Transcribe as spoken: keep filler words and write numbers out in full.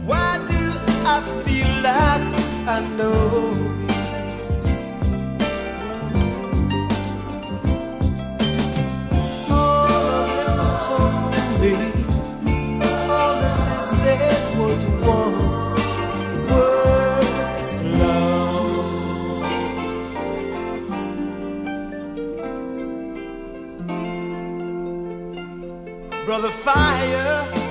Why do I feel like I know you? All of them told me, all that they said was one word, love. Brother Fire,